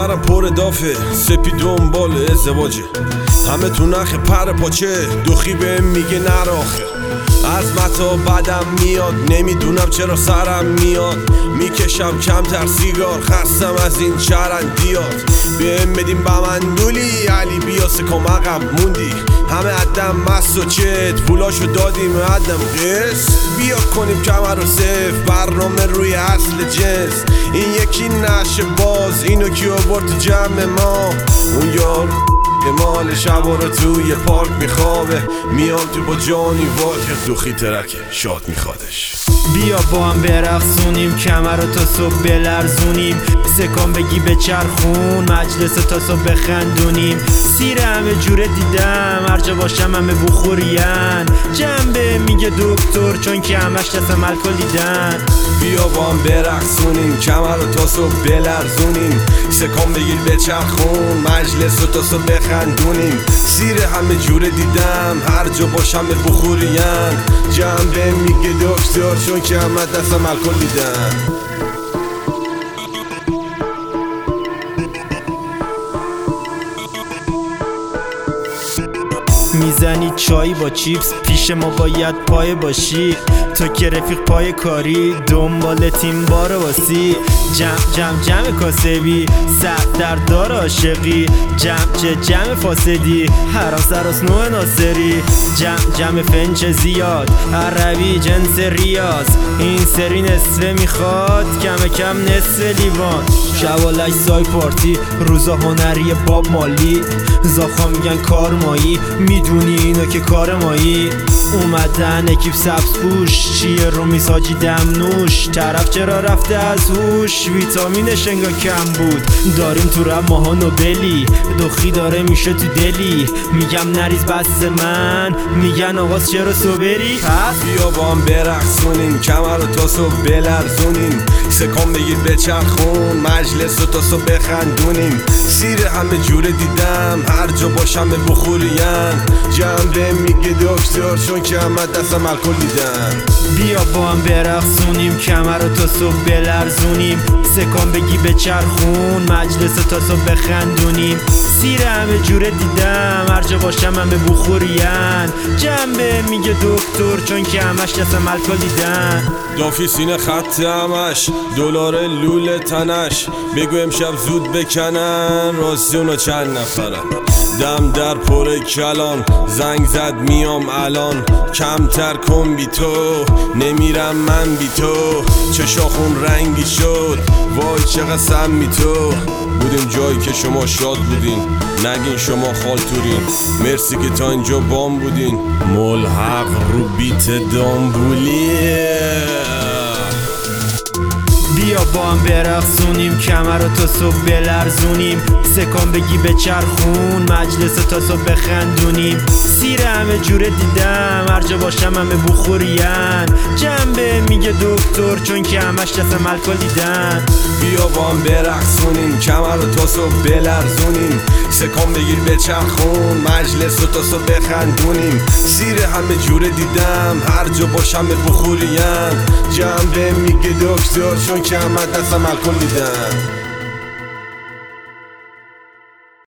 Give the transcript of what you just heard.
کمرم پر دافه، سپید دنبال ازدواجه، همه تو نخ پر پاچه، دوخی بهم میگه نراخه. از متا بدم میاد، نمیدونم چرا سرم میاد، میکشم کمتر سیگار، خستم از این چرندیات. بهم بدیم بمندولی، علی بیا سکم عقب موندی، همه عدم مست و چت، پولاشو دادیم عدم قسط. بیا کنیم کمر و صف، برنامه روی اصل جنس. این یکی نشه باز، اینو کی آورد تو جمع ما؟ اون یار مال شبا رو توی پارک میخوابه، میام تو با جانی واکر دوخی ترکه شاد میخوادش. بیا با هم برقصونیم، کمر رو تا صبح بلرزونیم، سکان بگی به چرخون، مجلس تا صبح بخندونیم. سیر همه جوره دیدم، هر جا باشم همه بخورین، جنبه میگه دکتر چون که همش دستم الکل دیدن. بیا با هم برقصونیم، کمر رو تا صبح بلرزونیم، سکان بگیر به چرخون، مجلس رو تا صبح بخندونیم. سیر همه جوره دیدم، هر جا باشم بخورین، جنبه میگه دکتر چون که همه دستم الکل دیدن. میزنی چای با چیپس، پیش ما باید پای باشی، تو که رفیق پای کاری، دنبال تیم بار واسی. جمع کاسبی، سخت در دار عاشقی، جمع فاسدی، حرام سراس نوع ناصری. جمع فنچ زیاد، عربی جنس ریاض، این سری نصفه میخواد، کم نصف لیوان. شوالش سای پارتی، روزا هنری باب مالی، زاخا میگن کار مایی، میدونی اینو که کار مایی. اومدن اکیپ سبز پوش، چیه رو میساجی دم نوش، طرف چرا رفته از هوش، ویتامینش انگار کم بود. داریم تو رم ماها نوبلی، دوخی داره میشه تو دلی، میگم نریز بس من، میگن آواز چرا صبری. پس بیا با هم برقصونیم، کمر رو تا صبح بلرزونیم، سکان بگیر به چرخون، مجلس رو تا صبح بخندونیم. سیر همه جوره دیدم، هر جا باشم بخورین، جنبه میگه دکتر چون که همه دستم الکل دیدن. بیا با هم برقصونیم، کمر رو تا صبح بلرزونیم، سکان بگی به چرخون، مجلس رو تا صبح بخندونیم. سیر همه جوره دیدم، هر جا باشم همه بخورین، جنبه میگه دکتر چون که همش دستم الکل دیدن. دافی سینه خط همش، دلار لوله تنش، بگو امشب زود بکنن، راستی اونا چند نفرن. دم در پر کلان، زنگ زد میام الان، کمتر کن بی تو، نمیرم من بی تو. چشاخون رنگی شد، وای چقدر سمی تو، بودیم جایی که شما شاد بودین، نگین شما خالتورین. مرسی که تا اینجا بام بودین، ملحق رو بیت دامبولی. بیا با هم برقصونیم، کمر رو تا صبح بلرزونیم، سکان بگی به چرخون، مجلس تا صبح بخندونیم. سیر همه جوره دیدم، هر جا باشم همه بخورین، جنبه میگه دکتر چون که همش دستم الکل دیدن. بیا با هم برقصونیم، کمر رو تا صبح بلرزونیم، سکان بگیر به چرخون، مجلس رو تا صبح بخندونیم. سیر همه جوره دیدم، هر جا باشم بخورین، جنبه میگه دکتر چون که همه دستم الکل دیدن.